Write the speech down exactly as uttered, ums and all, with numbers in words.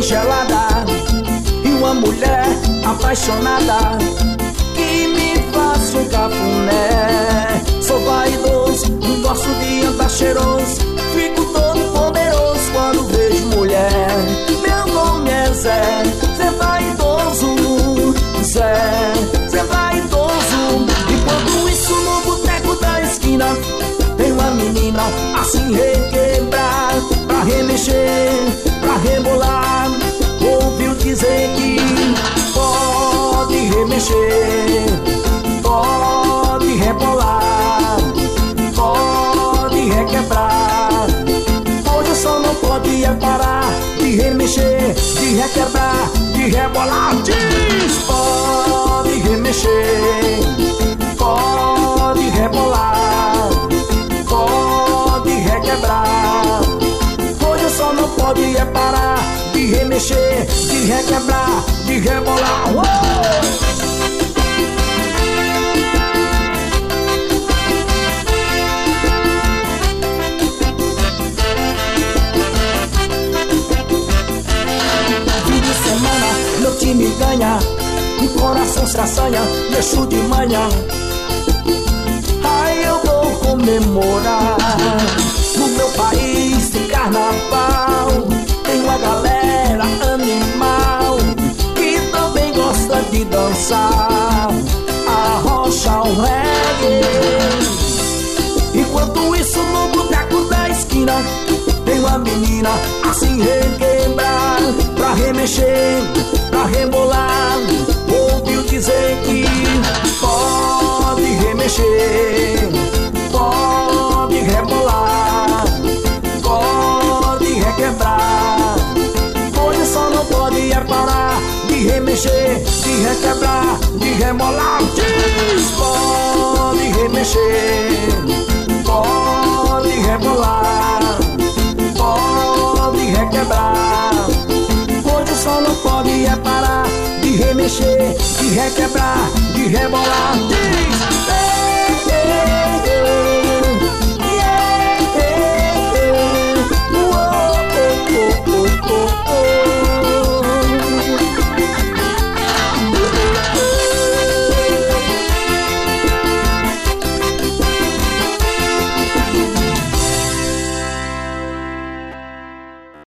gelada e uma mulher apaixonada que me faz um cafuné. Sou vaidoso, gosto de andar cheiroso, fico todo poderoso quando vejo mulher. Meu nome é Zé, Zé vaidoso, Zé, Zé vaidoso. Enquanto isso no boteco da esquina tem uma menina assim requebrar, pra remexer, pra rebolar. Ouviu dizer que pode remexer, pode rebolar, pode requebrar. Hoje só não pode é parar de remexer, de requebrar, de rebolar. Diz, pode remexer, pode rebolar, pode requebrar. Hoje só não pode é parar de remexer, de requebrar, de rebolar. Uou! Meu time ganha, o coração se assanha, deixo de manhã. Aí eu vou comemorar. No meu país tem carnaval, tem uma galera animal que também gosta de dançar arrocha, o reggae. Enquanto isso no boteco da esquina tem uma menina assim requebrar, pra remexer, pra rebolar. Ouviu dizer que pode remexer, pode rebolar, pode requebrar. Hoje só não pode é parar de remexer, de requebrar, de rebolar. Diz, pode remexer, pode rebolar, pode requebrar. Hoje só não pode é parar de remexer, de requebrar, de rebolar. Diz,